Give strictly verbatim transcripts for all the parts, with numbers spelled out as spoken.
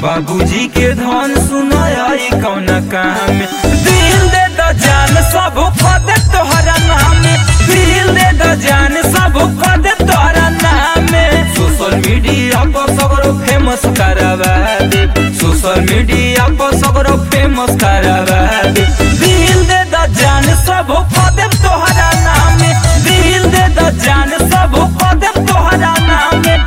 बाबूजी के धन सुनाई कौन काम में। दिल दे द जान सब पद तोहरा नाम में, दिल दे द जान सब पद तोहरा नाम में। सोशल मीडिया पर सगरो फेमस करवा दे, सोशल मीडिया पर सगरो फेमस करवा दे। दिल दे द जान सब पद तोहरा नाम में, दिल दे द जान सब पद तोहरा नाम में।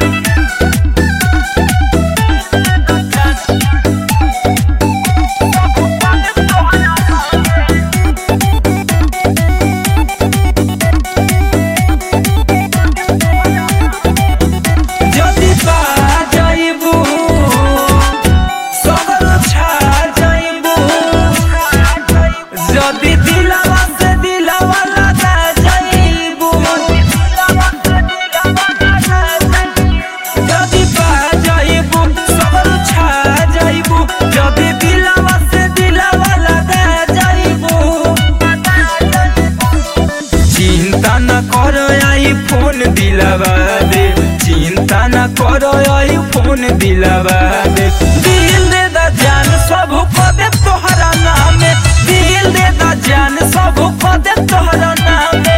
फोन दिलावा दे, चिंता न करो आई फोन दिलावा दे। दिल दे द जान सब पद तोहरा नाम में, दिल दे द जान सब पद तोहरा नाम में।